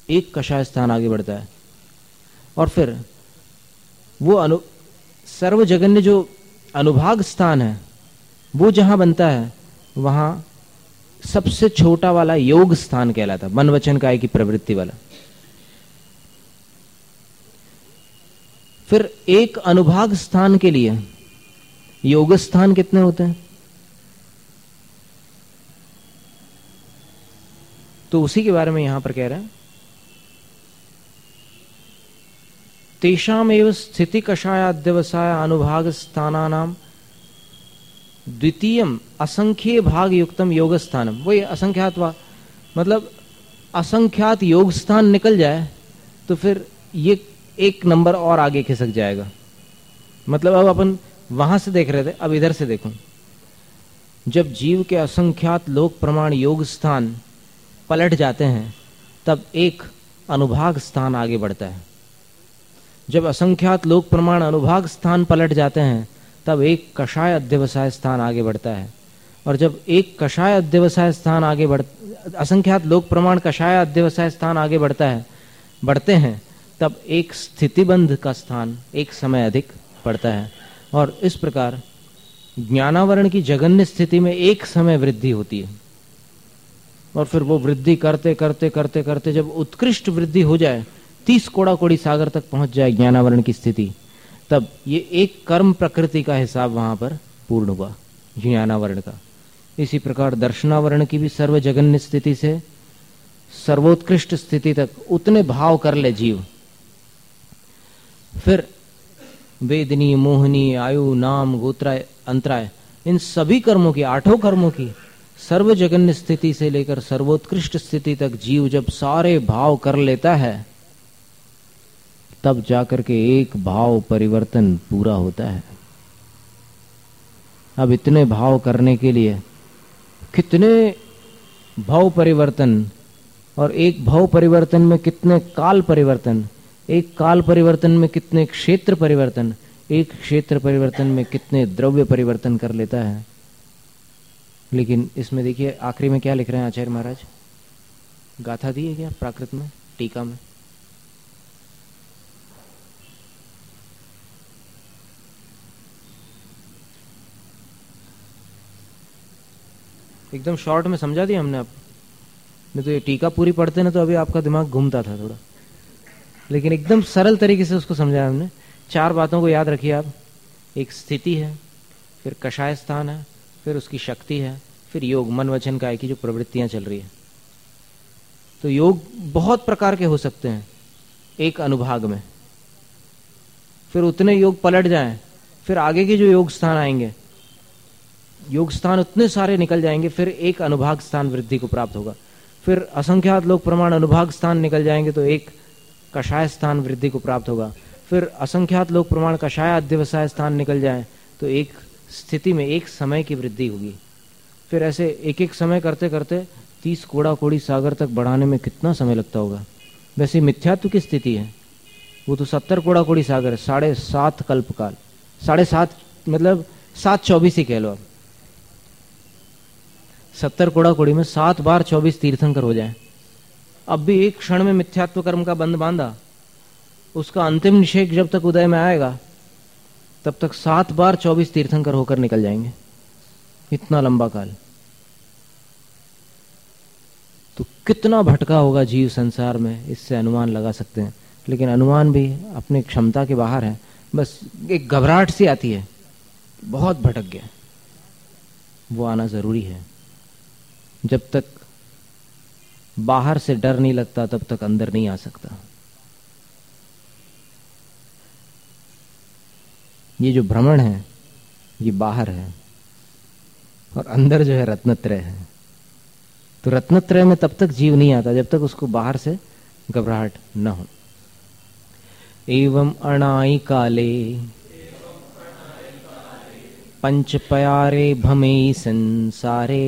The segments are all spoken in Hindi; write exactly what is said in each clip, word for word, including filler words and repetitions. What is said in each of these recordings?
एक कषाय स्थान आगे बढ़ता है। और फिर वो अनु सर्वजगन्य जो अनुभाग स्थान है वो जहां बनता है वहां सबसे छोटा वाला योग स्थान कहलाता है, मन वचन काया की प्रवृत्ति वाला। फिर एक अनुभाग स्थान के लिए योग स्थान कितने होते हैं? तो उसी के बारे में यहां पर कह रहे हैं, तेषाम एव स्थिति कषायाद्यवसाय अनुभाग स्थानानाम द्वितीयम असंख्य भाग युक्तम योग स्थानम। वही असंख्यात वा मतलब असंख्यात योग स्थान निकल जाए तो फिर ये एक नंबर और आगे खिसक जाएगा। मतलब अब अपन वहां से देख रहे थे, अब इधर से देखो। जब जीव के असंख्यात लोक प्रमाण योग स्थान पलट जाते हैं तब एक अनुभाग स्थान आगे बढ़ता है। जब असंख्यात लोक प्रमाण अनुभाग स्थान पलट जाते हैं तब एक कषाय अध्यवसाय स्थान आगे बढ़ता है। और जब एक कषाय अध्यवसाय स्थान आगे बढ़ असंख्यात लोक प्रमाण कषाय अध्यवसाय स्थान आगे बढ़ता है बढ़ते हैं तब एक स्थितिबंध का स्थान एक समय अधिक पड़ता है। और इस प्रकार ज्ञानावरण की जगन्य स्थिति में एक समय वृद्धि होती है। और फिर वो वृद्धि करते करते करते करते जब उत्कृष्ट वृद्धि हो जाए, तीस कोड़ा कोड़ी सागर तक पहुंच जाए ज्ञानावरण की स्थिति, तब ये एक कर्म प्रकृति का हिसाब वहां पर पूर्ण हुआ ज्ञानावरण का। इसी प्रकार दर्शनावरण की भी सर्वजगन्य स्थिति से सर्वोत्कृष्ट स्थिति तक उतने भाव कर ले जीव। फिर वेदनी, मोहनी, आयु, नाम, गोत्राय, अंतराय, इन सभी कर्मों की, आठों कर्मों की सर्वजगन्य स्थिति से लेकर सर्वोत्कृष्ट स्थिति तक जीव जब सारे भाव कर लेता है तब जाकर के एक भाव परिवर्तन पूरा होता है। अब इतने भाव करने के लिए कितने भाव परिवर्तन, और एक भाव परिवर्तन में कितने काल परिवर्तन, एक काल परिवर्तन में कितने क्षेत्र परिवर्तन, एक क्षेत्र परिवर्तन में कितने द्रव्य परिवर्तन कर लेता है। लेकिन इसमें देखिए आखिरी में क्या लिख रहे हैं आचार्य महाराज, गाथा दी है क्या प्राकृत में, टीका में? एकदम शॉर्ट में समझा दिया हमने। आप नहीं तो ये टीका पूरी पढ़ते ना तो अभी आपका दिमाग घूमता था थोड़ा, लेकिन एकदम सरल तरीके से उसको समझाया हमने। चार बातों को याद रखिए आप, एक स्थिति है, फिर कषाय स्थान है, फिर उसकी शक्ति है, फिर योग, मन वचन काया की जो प्रवृत्तियां चल रही है। तो योग बहुत प्रकार के हो सकते हैं एक अनुभाग में। फिर उतने योग पलट जाएं, फिर आगे के जो योग स्थान आएंगे, योग स्थान उतने सारे निकल जाएंगे, फिर एक अनुभाग स्थान वृद्धि को प्राप्त होगा। फिर असंख्यात लोक प्रमाण अनुभाग स्थान निकल जाएंगे तो एक कषाय स्थान वृद्धि को प्राप्त होगा। फिर असंख्यात लोक प्रमाण कषाय अध्यवसाय स्थान निकल जाए तो एक स्थिति में एक समय की वृद्धि होगी। फिर ऐसे एक एक समय करते करते तीस कोड़ा कोड़ी सागर तक बढ़ाने में कितना समय लगता होगा। वैसे मिथ्यात्व की स्थिति है वो तो सत्तर कोड़ा कोड़ी सागर है, साढ़े सात कल्प काल, साढ़े सात मतलब सात चौबीस ही कह लो। अब सत्तर कोड़ा कोड़ी में सात बार चौबीस तीर्थंकर हो जाए। अब भी एक क्षण में मिथ्यात्व कर्म का बंध बांधा, उसका अंतिम निषेध जब तक उदय में आएगा तब तक सात बार चौबीस तीर्थंकर होकर निकल जाएंगे। इतना लंबा काल, तो कितना भटका होगा जीव संसार में, इससे अनुमान लगा सकते हैं। लेकिन अनुमान भी अपनी क्षमता के बाहर है। बस एक घबराहट सी आती है, बहुत भटक गया, वो आना जरूरी है। जब तक बाहर से डर नहीं लगता तब तक अंदर नहीं आ सकता। ये जो भ्रमण है ये बाहर है और अंदर जो है रत्नत्रय है। तो रत्नत्रय में तब तक जीव नहीं आता जब तक उसको बाहर से घबराहट न हो। एवं अणाई काले पंच प्यारे भमे संसारे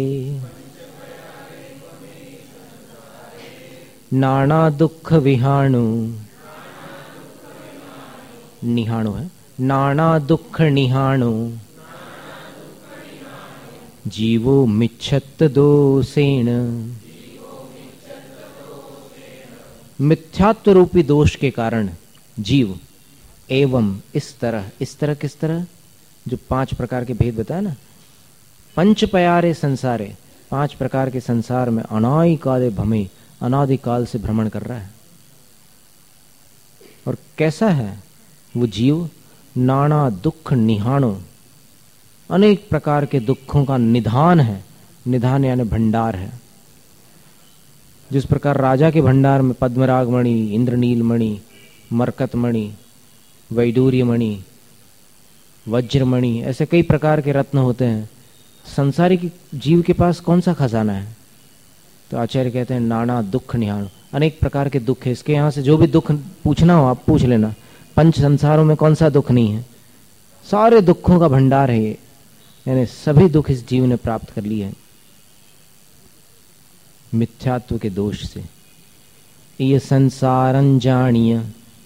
नाना दुख विहाणु, निहाणु है, नाना दुख निहाणु जीवो मिच्छत दोषेण मिथ्यात्व रूपी दोष के कारण जीव एवं इस तरह, इस तरह किस तरह, जो पांच प्रकार के भेद बताया ना, पंच प्यारे संसारे, पांच प्रकार के संसार में अनादि काले भ्रमे, अनादिकाल से भ्रमण कर रहा है। और कैसा है वो जीव? नाना दुख निहाणो, अनेक प्रकार के दुखों का निधान है। निधान यानी भंडार है। जिस प्रकार राजा के भंडार में पद्मराग मणि, इंद्रनील मणि, मरकत मणि, वैडूर्य मणि, वज्रमणि, ऐसे कई प्रकार के रत्न होते हैं, संसारिक जीव के पास कौन सा खजाना है? तो आचार्य कहते हैं नाना दुख निहाण, अनेक प्रकार के दुख है। इसके यहाँ से जो भी दुख पूछना हो आप पूछ लेना, पंच संसारों में कौन सा दुख नहीं है? सारे दुखों का भंडार है ये, यानी सभी दुख इस जीव ने प्राप्त कर लिए हैं मिथ्यात्व के दोष से। ये संसारं जानिय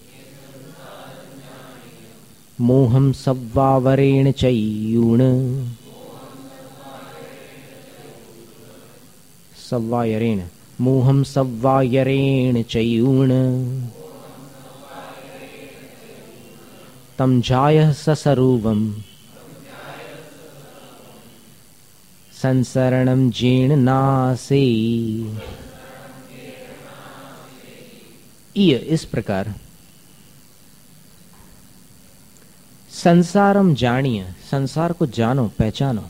मोहम सव्वावरेण चैयूण, सव्वायरेण, मोहम सव्वायरेण चैयूण, तम जायः ससरूपम् संसरणं जीर्णनासे। इय, इस प्रकार संसारम जानिय, संसार को जानो, पहचानो,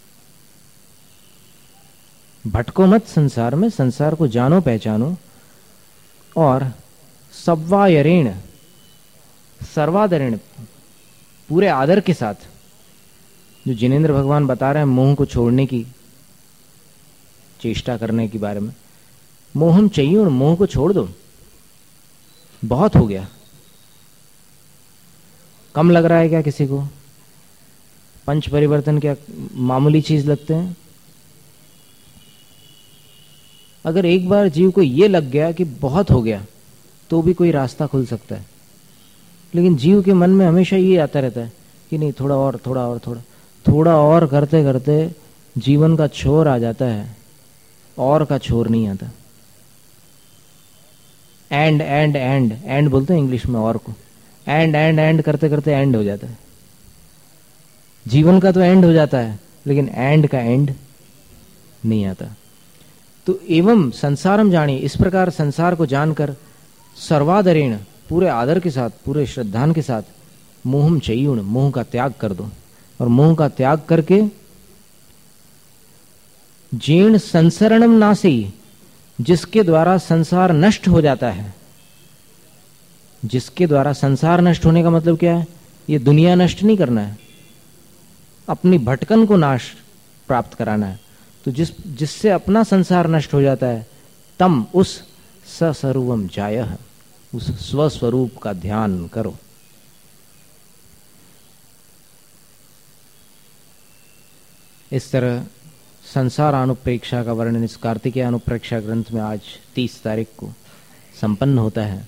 भटको मत संसार में, संसार को जानो पहचानो। और सव्वायरेण, सर्वादरेण, पूरे आदर के साथ, जो जिनेंद्र भगवान बता रहे हैं मोह को छोड़ने की चेष्टा करने के बारे में। मोहम चाहिए और मोह को छोड़ दो, बहुत हो गया। कम लग रहा है क्या किसी को? पंच परिवर्तन क्या मामूली चीज लगते हैं? अगर एक बार जीव को यह लग गया कि बहुत हो गया तो भी कोई रास्ता खुल सकता है, लेकिन जीव के मन में हमेशा ये आता रहता है कि नहीं, थोड़ा और, थोड़ा और, थोड़ा थोड़ा और करते करते जीवन का छोर आ जाता है, और का छोर नहीं आता। एंड एंड एंड एंड बोलते हैं इंग्लिश में और को, एंड एंड एंड करते करते एंड हो जाता है। जीवन का तो एंड हो जाता है, लेकिन एंड का एंड नहीं आता। तो एवं संसारम जानी, इस प्रकार संसार को जानकर सर्वादरेण, पूरे आदर के साथ, पूरे श्रद्धान के साथ, मोहम चैयूण, मोह का त्याग कर दो। और मोह का त्याग करके जीर्ण संसरणम नासी, जिसके द्वारा संसार नष्ट हो जाता है। जिसके द्वारा संसार नष्ट होने का मतलब क्या है? ये दुनिया नष्ट नहीं करना है, अपनी भटकन को नाश प्राप्त कराना है। तो जिस जिससे अपना संसार नष्ट हो जाता है, तम उस सस्वरूपम जायः, उस स्वस्वरूप का ध्यान करो। इस तरह संसार अनुप्रेक्षा का वर्णन इस कार्तिकेय अनुप्रेक्षा ग्रंथ में आज तीस तारीख को संपन्न होता है।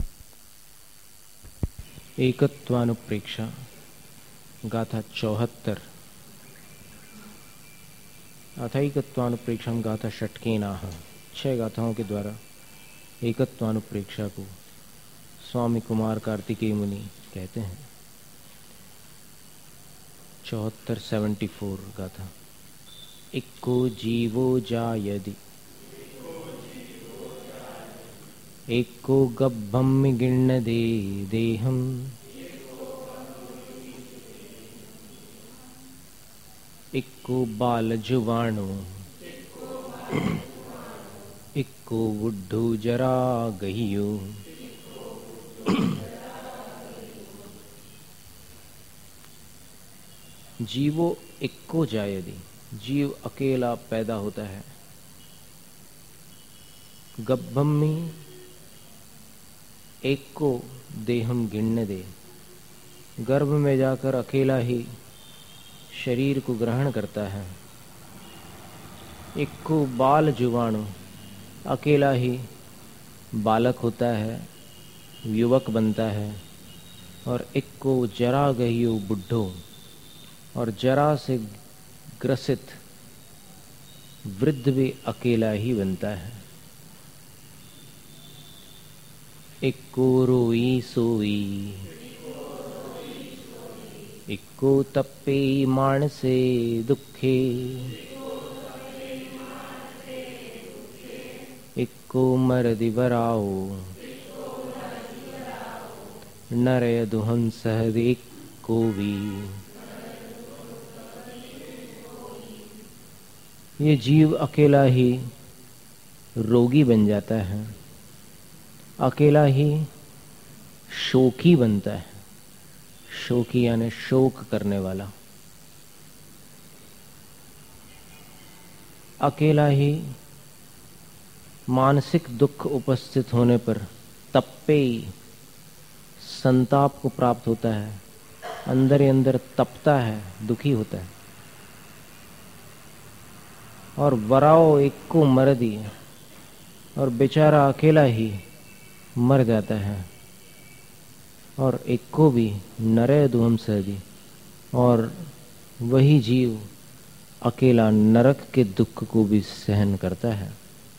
एकत्वानुप्रेक्षा गाथा चौहत्तर, अथैकत्वानुप्रेक्षा गाथा षटकेनाह, छह गाथाओं के द्वारा एकत्वानुप्रेक्षा को स्वामी कुमार कार्तिकेय मुनि कहते हैं। चौहत्तर सेवेंटी फोर गाथा। इक्को जीवो जायदि, एको गब्भम गिण्ण दे देहम, इक्को बाल जुवाणो, इक्को बुद्धो जरा गहियो। जीवो इक्को जायदि, जीव अकेला पैदा होता है। गब्भम्मि, एक को देहम गिण्ण दे, गर्भ में जाकर अकेला ही शरीर को ग्रहण करता है। एक को बाल जुवाणु, अकेला ही बालक होता है, युवक बनता है। और एक को जरा गहियो बुढ़ो, और जरा से ग्रसित वृद्ध भी अकेला ही बनता है। इक्को रोई सोई, इक्को तप्पे मानसे दुखे, इक्को मरदि वराओ, नरय दुहन सहद इक्को भी। ये जीव अकेला ही रोगी बन जाता है, अकेला ही शोकी बनता है। शोकी यानी शोक करने वाला। अकेला ही मानसिक दुख उपस्थित होने पर तप्पे संताप को प्राप्त होता है, अंदर ही अंदर तपता है, दुखी होता है। और वराओ इक्को मरदी, और बेचारा अकेला ही मर जाता है। और इक्को भी नरय दुहम सहदी, और वही जीव अकेला नरक के दुख को भी सहन करता है।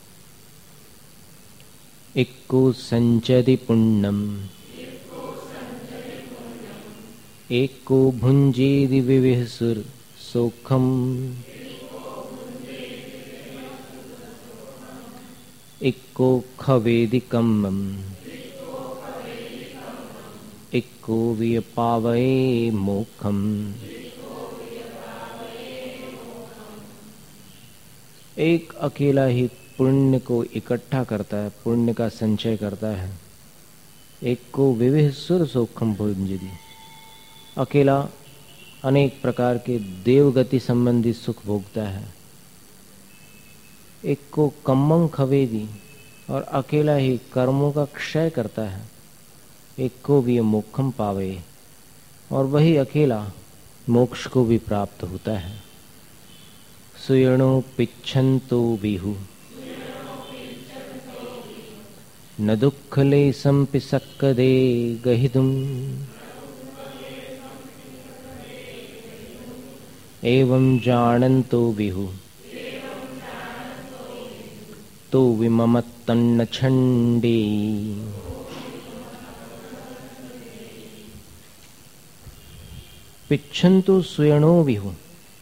इक्को संचदि पुण्यम, इक्को भुंजेदि विविहसुर सोखम, इक्को खवेदि कम्मम, इक्को विपावये मोक्षम। एक अकेला ही पुण्य को इकट्ठा करता है, पुण्य का संचय करता है। एक को विविध सुर सोखम भुंजदी, अकेला अनेक प्रकार के देवगति संबंधी सुख भोगता है। एक को कम्मम खवेदी, और अकेला ही कर्मों का क्षय करता है। एक को भी मोक्षम पावे, और वही अकेला मोक्ष को भी प्राप्त होता है। सुयणो पिच्छन्तो बिहु, न दुख लेसम पिसक्कदे गहिदुम, एवं जानन्तो बिहु, तो विममत्तन्न छंडे। पिच्छन्तु सुयणो विहु,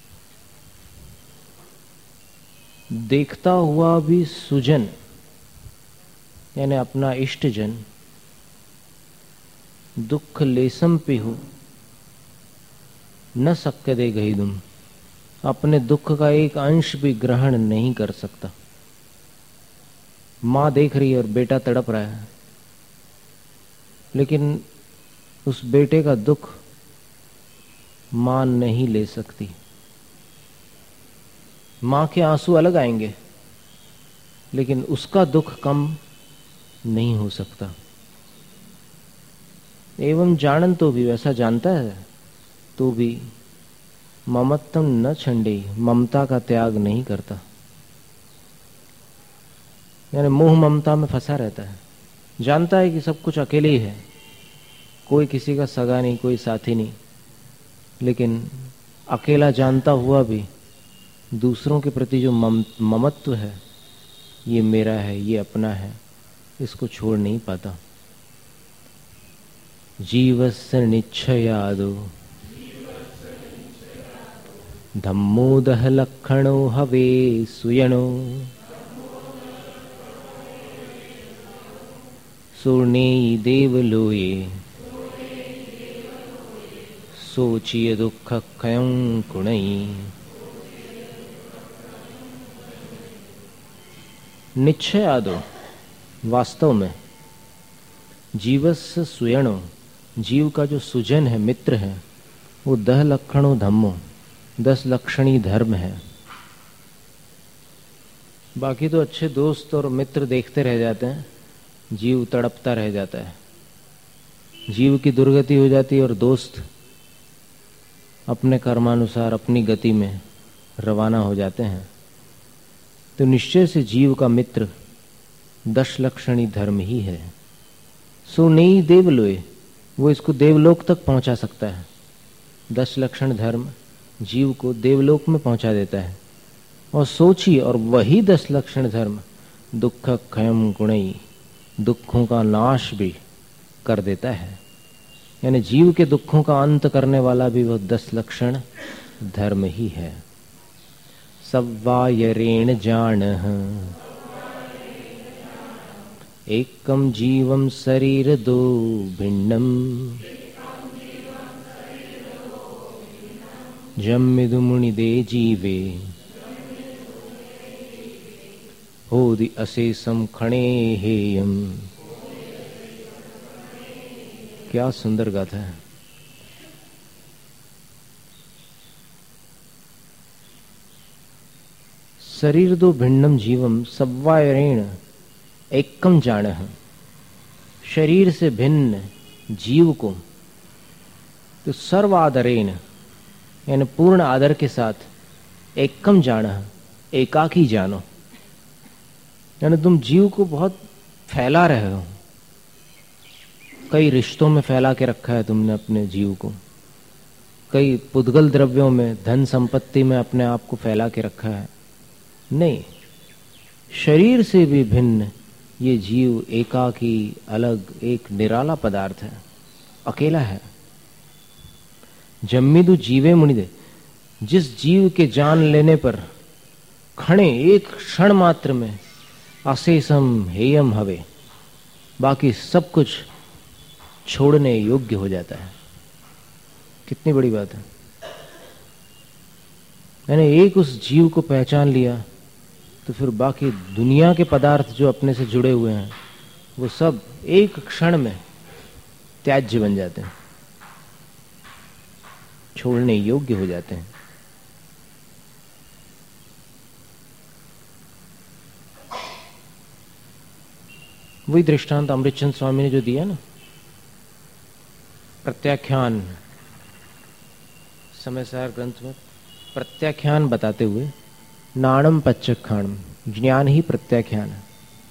देखता हुआ भी सुजन यानी अपना इष्टजन, दुख लेसम पिहु न सक्कदे गहिदुम, अपने दुख का एक अंश भी ग्रहण नहीं कर सकता। माँ देख रही है और बेटा तड़प रहा है, लेकिन उस बेटे का दुख माँ नहीं ले सकती। माँ के आंसू अलग आएंगे, लेकिन उसका दुख कम नहीं हो सकता। एवं जानन तो भी, वैसा जानता है तो भी ममत्तम न छंडे, ममता का त्याग नहीं करता। यानी मोह ममता में फंसा रहता है। जानता है कि सब कुछ अकेले ही है, कोई किसी का सगा नहीं, कोई साथी नहीं, लेकिन अकेला जानता हुआ भी दूसरों के प्रति जो मम ममत्व है, ये मेरा है, ये अपना है, इसको छोड़ नहीं पाता। जीवस्य निश्चयादो धम्मोदह लक्षणो हवे सुयणो, सुर्णेयी देवलोये सोचिय दुख क्षयं कुणई। निश्चय आदो, वास्तव में जीवस्य सुयणो, जीव का जो सुजन है, मित्र है, वो दह लक्षणों धम्मो, दस लक्षणी धर्म है। बाकी तो अच्छे दोस्त और मित्र देखते रह जाते हैं, जीव तड़पता रह जाता है। जीव की दुर्गति हो जाती है और दोस्त अपने कर्मानुसार अपनी गति में रवाना हो जाते हैं। तो निश्चय से जीव का मित्र दश लक्षणी धर्म ही है। सो नहीं देवलोय, वो इसको देवलोक तक पहुंचा सकता है। दश लक्षण धर्म जीव को देवलोक में पहुंचा देता है। और सोचिए, और वही दस लक्षण धर्म दुख क्षयम गुणई, दुखों का नाश भी कर देता है। यानी जीव के दुखों का अंत करने वाला भी वह दस लक्षण धर्म ही है। सव्वायरेण जानः एकम जीवम शरीर दो भिन्नम जम्मिदु मुनिदे जीवे होदि अशेषम खणे हेयम। क्या सुंदर गाथा है। शरीर दो भिन्नम जीवम सव्वायरेण एकम जानः। शरीर से भिन्न जीव को तो सर्वादरेण यानी पूर्ण आदर के साथ एकम जानः एकाकी जानो। यानी तुम जीव को बहुत फैला रहे हो, कई रिश्तों में फैला के रखा है तुमने अपने जीव को, कई पुद्गल द्रव्यों में धन संपत्ति में अपने आप को फैला के रखा है। नहीं, शरीर से भी भिन्न ये जीव एकाकी अलग एक निराला पदार्थ है, अकेला है। जम्मिदु जीवे मुनिदे, जिस जीव के जान लेने पर खणे एक क्षण मात्र में अशेषम हेयम हवे, बाकी सब कुछ छोड़ने योग्य हो जाता है। कितनी बड़ी बात है। मैंने एक उस जीव को पहचान लिया तो फिर बाकी दुनिया के पदार्थ जो अपने से जुड़े हुए हैं वो सब एक क्षण में त्याज्य बन जाते हैं, छोड़ने योग्य हो जाते हैं। वही दृष्टांत अमृतचंद स्वामी ने जो दिया ना, प्रत्याख्यान समयसार ग्रंथ में प्रत्याख्यान बताते हुए, नाणम पच्चखाणम, ज्ञान ही प्रत्याख्यान है।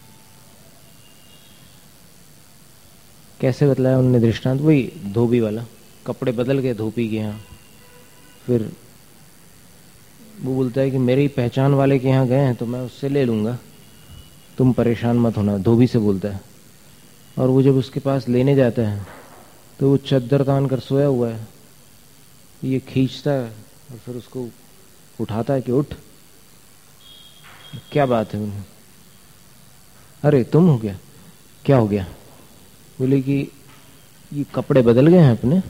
कैसे बतलाया उन्होंने दृष्टांत? वही धोबी वाला, कपड़े बदल गए धोबी के यहाँ, फिर वो बोलता है कि मेरे ही पहचान वाले के यहाँ गए हैं तो मैं उससे ले लूंगा, तुम परेशान मत होना, धोबी से बोलता है। और वो जब उसके पास लेने जाता है तो वो चद्दर तान कर सोया हुआ है, ये खींचता है और फिर उसको उठाता है कि उठ, क्या बात है उन्हें? अरे तुम हो गया? क्या हो गया? बोले कि ये कपड़े बदल गए हैं अपने,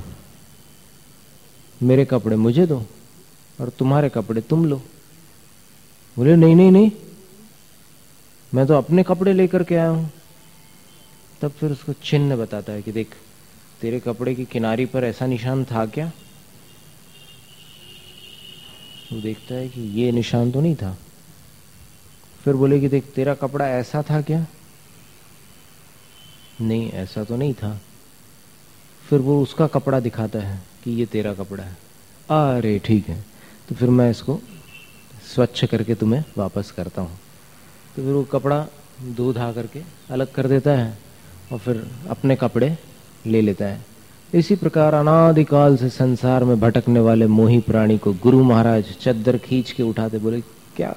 मेरे कपड़े मुझे दो और तुम्हारे कपड़े तुम लो। बोले नहीं नहीं नहीं, मैं तो अपने कपड़े लेकर के आया हूं। तब फिर उसको चिन्ह बताता है कि देख, तेरे कपड़े की किनारी पर ऐसा निशान था क्या? वो देखता है कि ये निशान तो नहीं था। फिर बोले कि देख, तेरा कपड़ा ऐसा था क्या? नहीं, ऐसा तो नहीं था। फिर वो उसका कपड़ा दिखाता है कि ये तेरा कपड़ा है। अरे ठीक है, तो फिर मैं इसको स्वच्छ करके तुम्हें वापस करता हूँ। तो फिर वो कपड़ा धो धा करके अलग कर देता है और फिर अपने कपड़े ले लेता है। इसी प्रकार अनादिकाल से संसार में भटकने वाले मोही प्राणी को गुरु महाराज चद्दर खींच के उठाते, बोले क्या,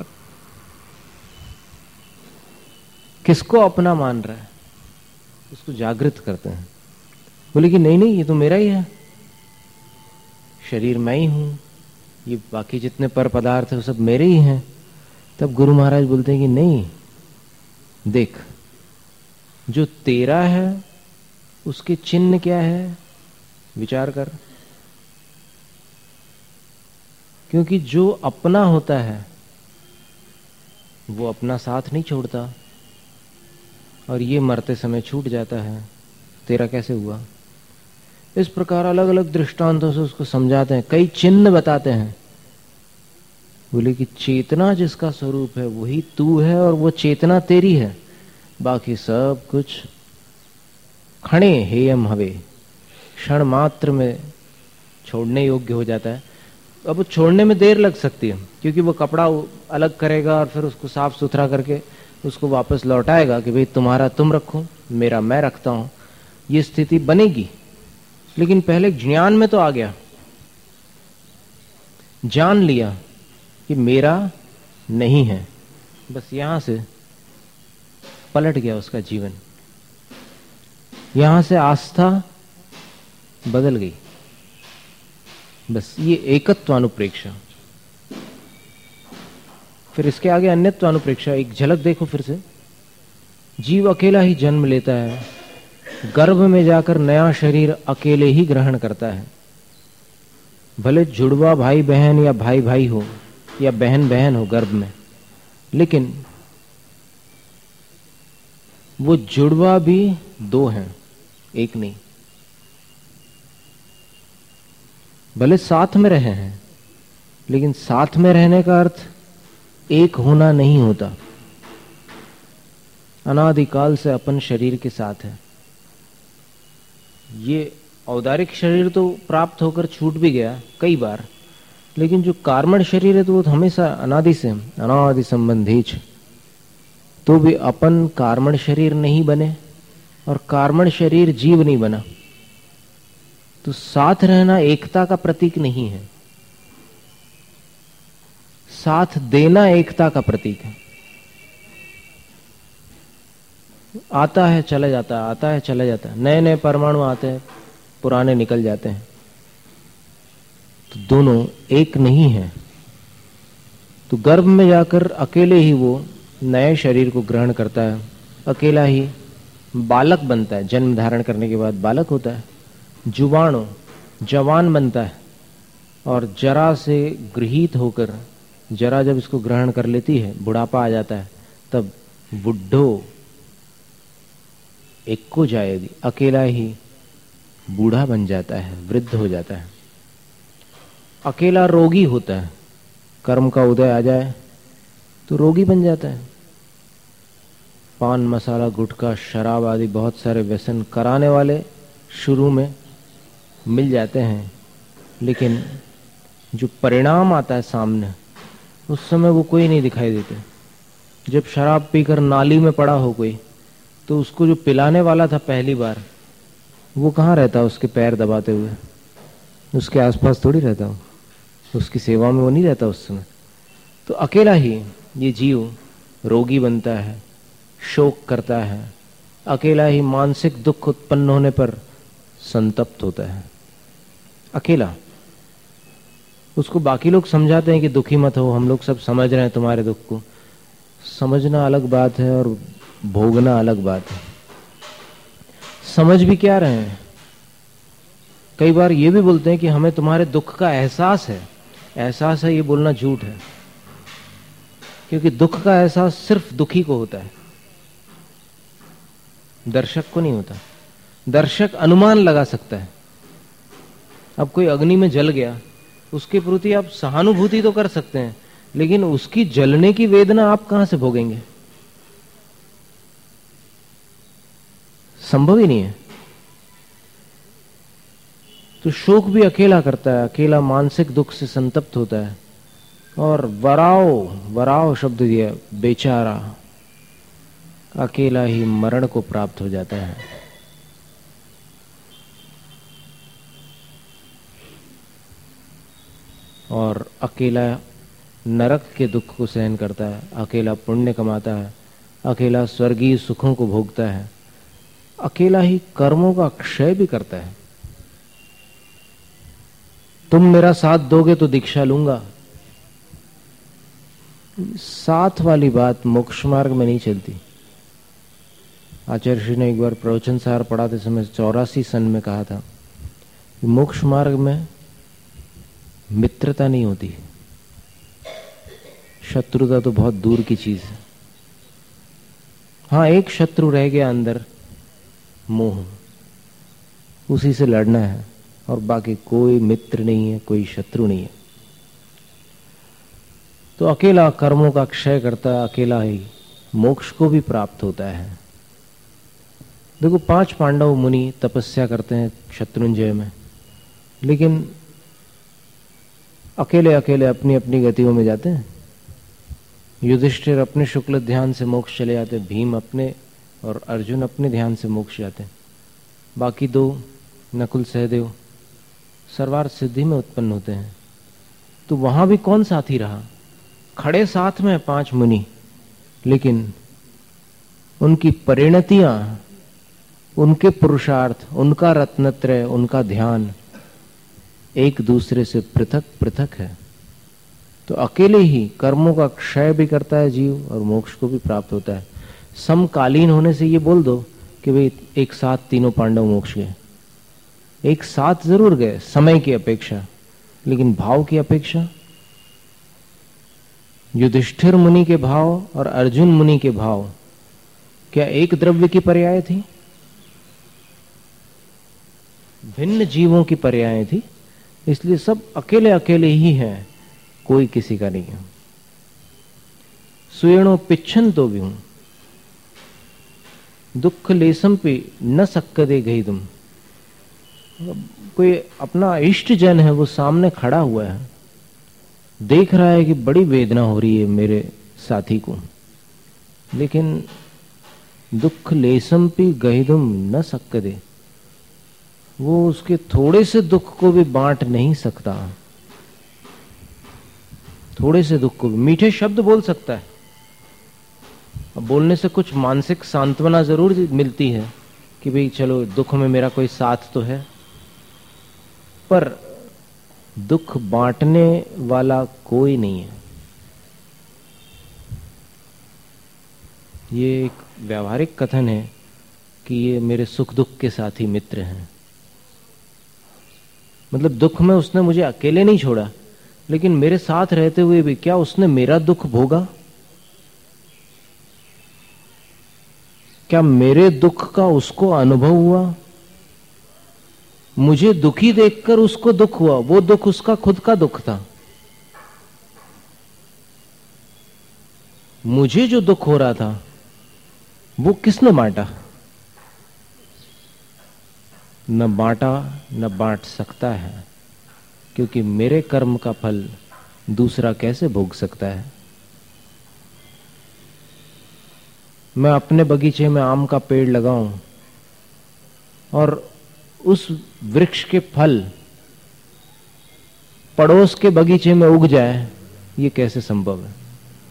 किसको अपना मान रहा है? उसको जागृत करते हैं। बोले कि नहीं नहीं, ये तो मेरा ही है, शरीर मैं ही हूं, ये बाकी जितने पर पदार्थ है वो सब मेरे ही हैं। तब गुरु महाराज बोलते हैं कि नहीं, देख, जो तेरा है उसके चिन्ह क्या है, विचार कर। क्योंकि जो अपना होता है वो अपना साथ नहीं छोड़ता, और ये मरते समय छूट जाता है। तेरा कैसे हुआ? इस प्रकार अलग अलग दृष्टांतों से उसको समझाते हैं, कई चिन्ह बताते हैं। बोले कि चेतना जिसका स्वरूप है वही तू है और वो चेतना तेरी है, बाकी सब कुछ खणे हेयम हवे, क्षण मात्र में छोड़ने योग्य हो जाता है। अब वो छोड़ने में देर लग सकती है, क्योंकि वो कपड़ा अलग करेगा और फिर उसको साफ सुथरा करके उसको वापस लौटाएगा कि भाई तुम्हारा तुम रखो, मेरा मैं रखता हूं, ये स्थिति बनेगी। लेकिन पहले ज्ञान में तो आ गया, जान लिया कि मेरा नहीं है, बस यहां से पलट गया उसका जीवन। यहां से आस्था बदल गई। बस ये एकत्वानुप्रेक्षा। फिर इसके आगे अन्यत्वानुप्रेक्षा। एक झलक देखो फिर से। जीव अकेला ही जन्म लेता है, गर्भ में जाकर नया शरीर अकेले ही ग्रहण करता है। भले जुड़वा भाई बहन या भाई भाई हो या बहन बहन हो गर्भ में, लेकिन वो जुड़वा भी दो हैं, एक नहीं। भले साथ में रहे हैं, लेकिन साथ में रहने का अर्थ एक होना नहीं होता। अनादिकाल से अपन शरीर के साथ है। ये औदारिक शरीर तो प्राप्त होकर छूट भी गया कई बार, लेकिन जो कार्मण शरीर है तो वो हमेशा अनादि से, अनादि संबंधीच। तो भी अपन कार्मण शरीर नहीं बने और कार्मण शरीर जीव नहीं बना, तो साथ रहना एकता का प्रतीक नहीं है, साथ देना एकता का प्रतीक है। आता है चला जाता है, आता है चला जाता है, नए नए परमाणु आते हैं, पुराने निकल जाते हैं, तो दोनों एक नहीं है। तो गर्भ में जाकर अकेले ही वो नए शरीर को ग्रहण करता है, अकेला ही बालक बनता है। जन्म धारण करने के बाद बालक होता है, जुवाणो जवान बनता है, और जरा से गृहीत होकर, जरा जब इसको ग्रहण कर लेती है, बुढ़ापा आ जाता है, तब बुढ़ो एक को जाएगी, अकेला ही बूढ़ा बन जाता है, वृद्ध हो जाता है। अकेला रोगी होता है, कर्म का उदय आ जाए तो रोगी बन जाता है। पान मसाला गुटखा शराब आदि बहुत सारे व्यसन कराने वाले शुरू में मिल जाते हैं, लेकिन जो परिणाम आता है सामने, उस समय वो कोई नहीं दिखाई देते। जब शराब पीकर नाली में पड़ा हो कोई, तो उसको जो पिलाने वाला था पहली बार, वो कहाँ रहता, उसके पैर दबाते हुए, उसके आसपास थोड़ी रहता हूँ, उसकी सेवा में वो नहीं रहता उस समय। तो अकेला ही ये जीव रोगी बनता है, शोक करता है, अकेला ही मानसिक दुख उत्पन्न होने पर संतप्त होता है, अकेला। उसको बाकी लोग समझाते हैं कि दुखी मत हो, हम लोग सब समझ रहे हैं तुम्हारे दुख को। समझना अलग बात है और भोगना अलग बात है। समझ भी क्या रहे हैं, कई बार ये भी बोलते हैं कि हमें तुम्हारे दुख का एहसास है। एहसास है, ये बोलना झूठ है, क्योंकि दुख का एहसास सिर्फ दुखी को होता है, दर्शक को नहीं होता। दर्शक अनुमान लगा सकता है। अब कोई अग्नि में जल गया, उसके प्रति आप सहानुभूति तो कर सकते हैं, लेकिन उसकी जलने की वेदना आप कहां से भोगेंगे? संभव ही नहीं है। तो शोक भी अकेला करता है, अकेला मानसिक दुख से संतप्त होता है। और वराओ, वराओ शब्द दिया, बेचारा अकेला ही मरण को प्राप्त हो जाता है। और अकेला नरक के दुख को सहन करता है, अकेला पुण्य कमाता है, अकेला स्वर्गीय सुखों को भोगता है, अकेला ही कर्मों का क्षय भी करता है। तुम मेरा साथ दोगे तो दीक्षा लूंगा, साथ वाली बात मोक्ष मार्ग में नहीं चलती। आचार्य श्री ने एक बार प्रवचन सार पढ़ाते समय चौरासी सन में कहा था कि मोक्ष मार्ग में मित्रता नहीं होती, शत्रुता तो बहुत दूर की चीज है। हाँ, एक शत्रु रह गया अंदर, मोह, उसी से लड़ना है, और बाकी कोई मित्र नहीं है, कोई शत्रु नहीं है। तो अकेला कर्मों का क्षय करता है, अकेला ही मोक्ष को भी प्राप्त होता है। देखो, पांच पांडव मुनि तपस्या करते हैं शत्रुंजय में, लेकिन अकेले अकेले अपनी अपनी गतियों में जाते हैं। युधिष्ठिर अपने शुक्ल ध्यान से मोक्ष चले जाते, भीम अपने और अर्जुन अपने ध्यान से मोक्ष जाते। बाकी दो, नकुल सहदेव, सर्वार्थ सिद्धि में उत्पन्न होते हैं। तो वहां भी कौन साथी रहा? खड़े साथ में पांच मुनि, लेकिन उनकी परिणतियां उनके पुरुषार्थ, उनका रत्नत्रय, उनका ध्यान एक दूसरे से पृथक पृथक है। तो अकेले ही कर्मों का क्षय भी करता है जीव और मोक्ष को भी प्राप्त होता है। समकालीन होने से ये बोल दो कि भाई एक साथ तीनों पांडव मोक्ष गए, एक साथ जरूर गए समय की अपेक्षा, लेकिन भाव की अपेक्षा युधिष्ठिर मुनि के भाव और अर्जुन मुनि के भाव क्या एक द्रव्य की पर्याय थी? भिन्न जीवों की पर्याय थी। इसलिए सब अकेले अकेले ही हैं, कोई किसी का नहीं है। सुयणो पिच्छन तो भी हूं, दुख लेसम पे न सक्कदे गई तुम। कोई अपना इष्ट जन है, वो सामने खड़ा हुआ है, देख रहा है कि बड़ी वेदना हो रही है मेरे साथी को, लेकिन दुख लेसम पे गई तुम न सक्कदे, वो उसके थोड़े से दुख को भी बांट नहीं सकता। थोड़े से दुख को भी मीठे शब्द बोल सकता है, अब बोलने से कुछ मानसिक सांत्वना जरूर मिलती है कि भाई चलो दुख में मेरा कोई साथ तो है, पर दुख बांटने वाला कोई नहीं है। ये एक व्यावहारिक कथन है कि ये मेरे सुख दुख के साथी मित्र हैं। मतलब दुख में उसने मुझे अकेले नहीं छोड़ा, लेकिन मेरे साथ रहते हुए भी क्या उसने मेरा दुख भोगा? क्या मेरे दुख का उसको अनुभव हुआ? मुझे दुखी देखकर उसको दुख हुआ, वो दुख उसका खुद का दुख था। मुझे जो दुख हो रहा था वो किसने बांटा? न बांटा न बांट सकता है, क्योंकि मेरे कर्म का फल दूसरा कैसे भोग सकता है? मैं अपने बगीचे में आम का पेड़ लगाऊं और उस वृक्ष के फल पड़ोस के बगीचे में उग जाए, ये कैसे संभव है?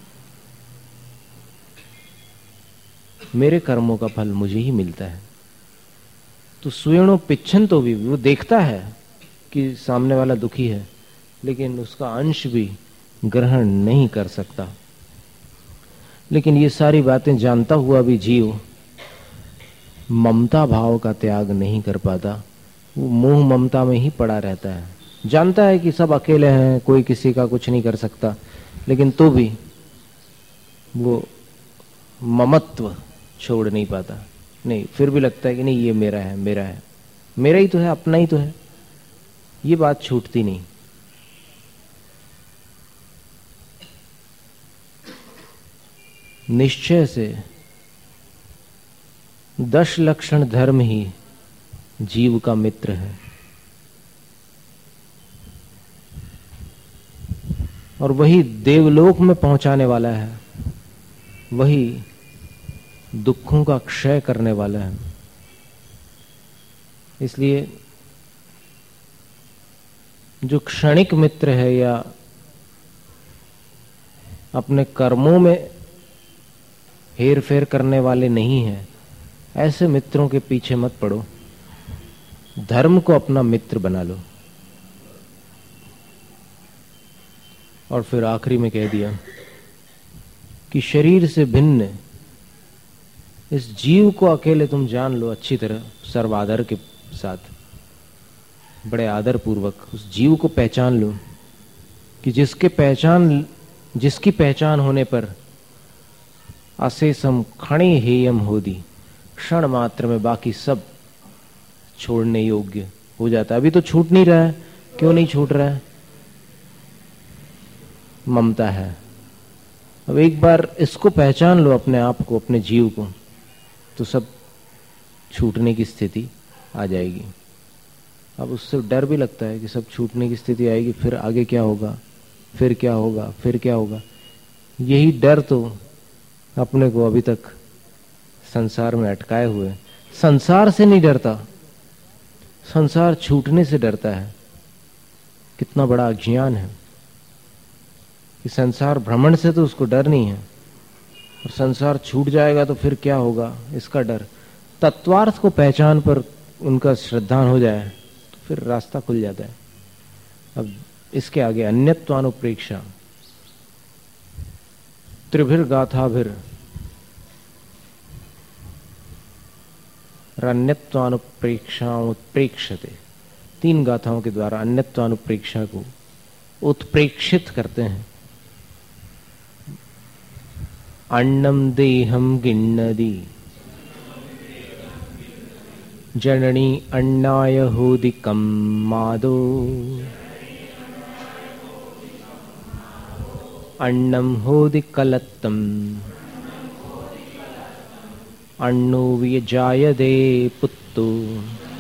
मेरे कर्मों का फल मुझे ही मिलता है। तो सुयणो पिच्छन तो भी, वो देखता है कि सामने वाला दुखी है, लेकिन उसका अंश भी ग्रहण नहीं कर सकता। लेकिन ये सारी बातें जानता हुआ भी जीव ममता भाव का त्याग नहीं कर पाता। वो मोह ममता में ही पड़ा रहता है। जानता है कि सब अकेले हैं, कोई किसी का कुछ नहीं कर सकता, लेकिन तो भी वो ममत्व छोड़ नहीं पाता। नहीं, फिर भी लगता है कि नहीं ये मेरा है, मेरा है, मेरा ही तो है, अपना ही तो है। ये बात छूटती नहीं। निश्चय से दश लक्षण धर्म ही जीव का मित्र है, और वही देवलोक में पहुंचाने वाला है, वही दुखों का क्षय करने वाला है। इसलिए जो क्षणिक मित्र है या अपने कर्मों में हेर फेर करने वाले नहीं हैं, ऐसे मित्रों के पीछे मत पड़ो। धर्म को अपना मित्र बना लो। और फिर आखिरी में कह दिया कि शरीर से भिन्न इस जीव को अकेले तुम जान लो अच्छी तरह, सर्वादर के साथ, बड़े आदर पूर्वक उस जीव को पहचान लो कि जिसके पहचान जिसकी पहचान होने पर अशेषम खणे हेयम होदी, क्षण मात्र में बाकी सब छोड़ने योग्य हो जाता है। अभी तो छूट नहीं रहा है। क्यों नहीं छूट रहा है? ममता है। अब एक बार इसको पहचान लो, अपने आप को, अपने जीव को, तो सब छूटने की स्थिति आ जाएगी। अब उससे डर भी लगता है कि सब छूटने की स्थिति आएगी, फिर आगे क्या होगा, फिर क्या होगा, फिर क्या होगा। यही डर तो अपने को अभी तक संसार में अटकाए हुए। संसार से नहीं डरता, संसार छूटने से डरता है। कितना बड़ा अज्ञान है कि संसार भ्रमण से तो उसको डर नहीं है, और संसार छूट जाएगा तो फिर क्या होगा इसका डर। तत्वार्थ को पहचान पर उनका श्रद्धान हो जाए तो फिर रास्ता खुल जाता है। अब इसके आगे अन्यत्वानुप्रेक्षा त्रिभिर गाथाभिर अन्यत्वानुप्रेक्षा उत्प्रेक्षते, तीन गाथाओं के द्वारा अन्यत्वानुप्रेक्षा को उत्प्रेक्षित करते हैं। अन्नम देहम गिन्नदी जननी अन्नाय होदिकम मादो अन्नम होदिकलत्तम अन्नो व्यजायदे पुत्तो